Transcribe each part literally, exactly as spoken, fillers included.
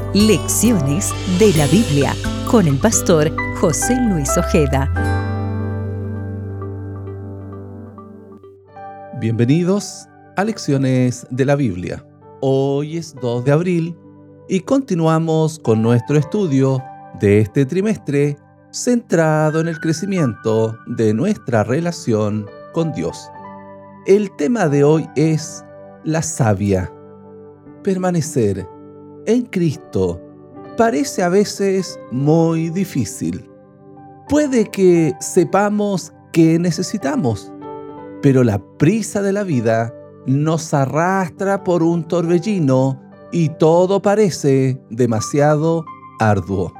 Lecciones de la Biblia con el pastor José Luis Ojeda. Bienvenidos a Lecciones de la Biblia. Hoy es dos de abril y continuamos con nuestro estudio de este trimestre centrado en el crecimiento de nuestra relación con Dios. El tema de hoy es la savia. Permanecer en Cristo parece a veces muy difícil. Puede que sepamos que necesitamos, pero la prisa de la vida nos arrastra por un torbellino y todo parece demasiado arduo.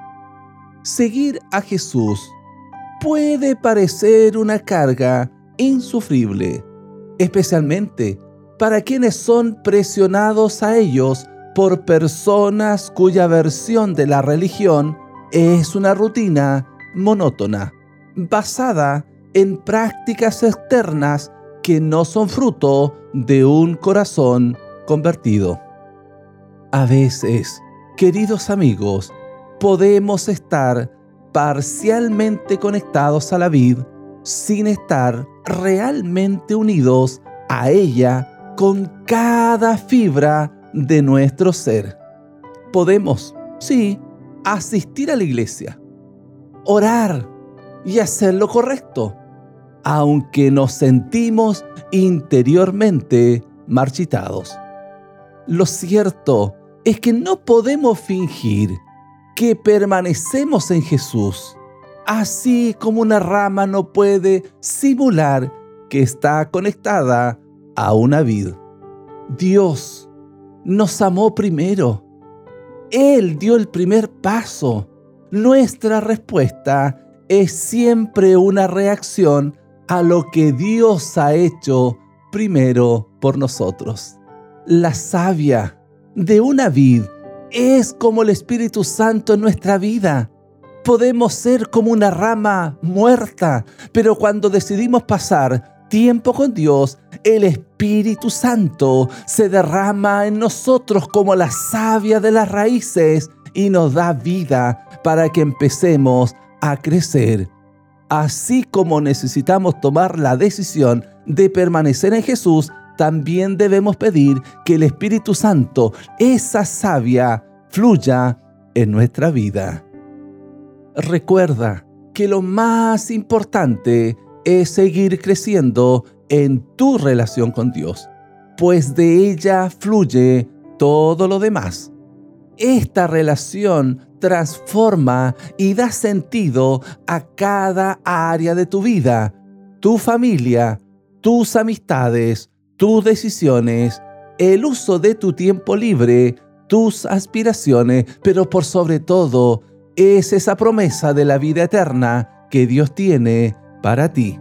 Seguir a Jesús puede parecer una carga insufrible, especialmente para quienes son presionados a ellos por personas cuya versión de la religión es una rutina monótona, basada en prácticas externas que no son fruto de un corazón convertido. A veces, queridos amigos, podemos estar parcialmente conectados a la vid sin estar realmente unidos a ella con cada fibra de nuestro ser. Podemos, sí, asistir a la iglesia, orar y hacer lo correcto, aunque nos sentimos interiormente marchitados. Lo cierto es que no podemos fingir que permanecemos en Jesús, así como una rama no puede simular que está conectada a una vid. Dios nos amó primero. Él dio el primer paso. Nuestra respuesta es siempre una reacción a lo que Dios ha hecho primero por nosotros. La savia de una vid es como el Espíritu Santo en nuestra vida. Podemos ser como una rama muerta, pero cuando decidimos pasar tiempo con Dios, el Espíritu Santo se derrama en nosotros como la savia de las raíces y nos da vida para que empecemos a crecer. Así como necesitamos tomar la decisión de permanecer en Jesús, también debemos pedir que el Espíritu Santo, esa savia, fluya en nuestra vida. Recuerda que lo más importante es seguir creciendo en tu relación con Dios, pues de ella fluye todo lo demás. Esta relación transforma y da sentido a cada área de tu vida, tu familia, tus amistades, tus decisiones, el uso de tu tiempo libre, tus aspiraciones, pero por sobre todo es esa promesa de la vida eterna que Dios tiene para ti.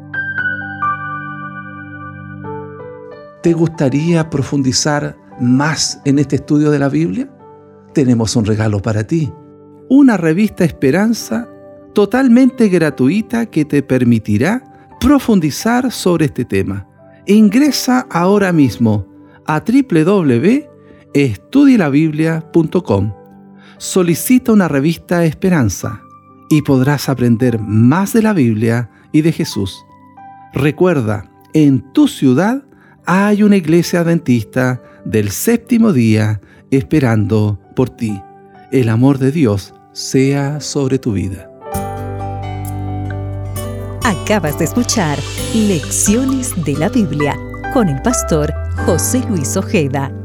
¿Te gustaría profundizar más en este estudio de la Biblia? Tenemos un regalo para ti. Una revista Esperanza totalmente gratuita que te permitirá profundizar sobre este tema. Ingresa ahora mismo a doble u doble u doble u punto estudie la biblia punto com. Solicita una revista Esperanza y podrás aprender más de la Biblia y de Jesús. Recuerda, en tu ciudad hay una iglesia adventista del séptimo día esperando por ti. El amor de Dios sea sobre tu vida. Acabas de escuchar Lecciones de la Biblia con el pastor José Luis Ojeda.